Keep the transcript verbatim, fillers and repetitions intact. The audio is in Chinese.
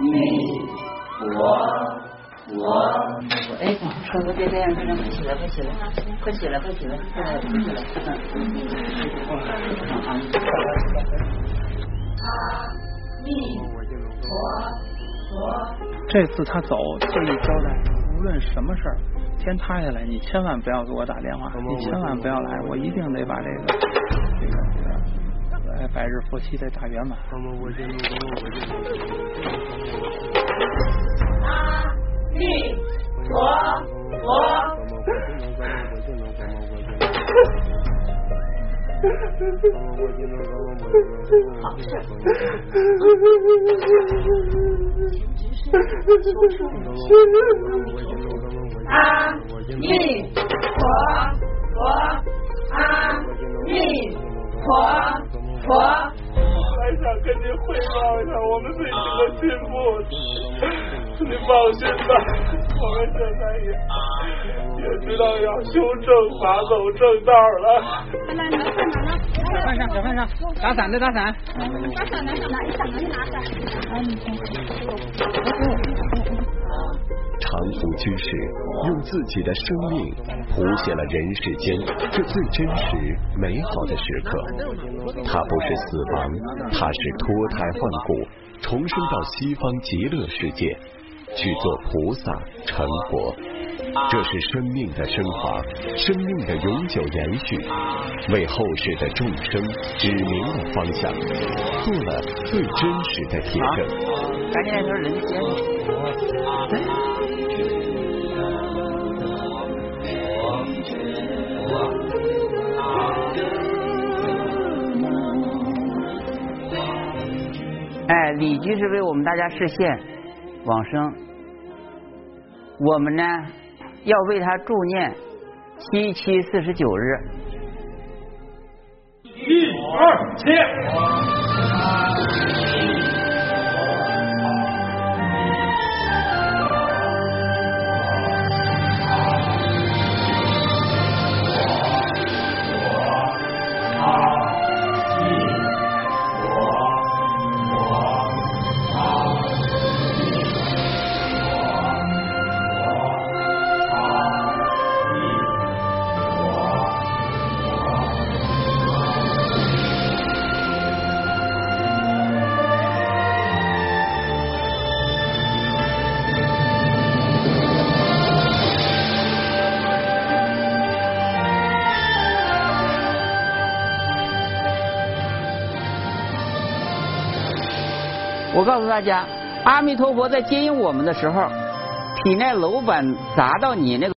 弥陀佛。哎，师傅别这样，快起来，快起来，快起来，快起来，快起来，阿弥陀佛。 这次他走特意交代，无论什么事儿，天塌下来，你千万不要给我打电话，你千万不要来，我一定得把这个这个这个百日佛期得打圆满。 阿弥陀佛。好事。阿弥陀佛，阿弥陀佛。 还想跟您汇报一下我们最近的进步，您放心吧，我们现在也也知道要修正法，走正道了。 来来，你看哪呢？ 小饭上，小饭上，打伞的打伞。 打伞的，拿一伞的拿伞。啊，你先。 长福居士用自己的生命谱写了人世间这最真实美好的时刻。他不是死亡，他是脱胎换骨，重生到西方极乐世界，去做菩萨成佛。这是生命的升华，生命的永久延续，为后世的众生指明了方向，做了最真实的铁证。 赶紧来说人间。哎，李居士为我们大家示现往生，我们呢要为他助念七七四十九日。 一二七。 我告诉大家，阿弥陀佛在接引我们的时候，体内楼板砸到你那个